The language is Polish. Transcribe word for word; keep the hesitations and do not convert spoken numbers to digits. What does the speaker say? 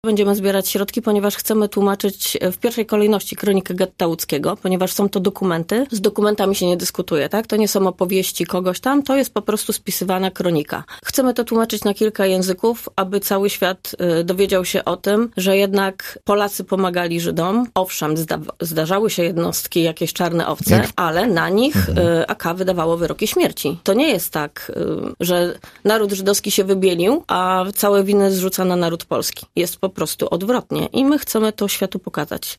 Będziemy zbierać środki, ponieważ chcemy tłumaczyć w pierwszej kolejności kronikę getta łódzkiego, ponieważ są to dokumenty. Z dokumentami się nie dyskutuje, tak? To nie są opowieści kogoś tam, to jest po prostu spisywana kronika. Chcemy to tłumaczyć na kilka języków, aby cały świat dowiedział się o tym, że jednak Polacy pomagali Żydom. Owszem, zda- zdarzały się jednostki, jakieś czarne owce, Jak? ale na nich mhm. A K wydawało wyroki śmierci. To nie jest tak, że naród żydowski się wybielił, a całe winy zrzuca na naród polski. Jest po prostu odwrotnie i my chcemy to światu pokazać.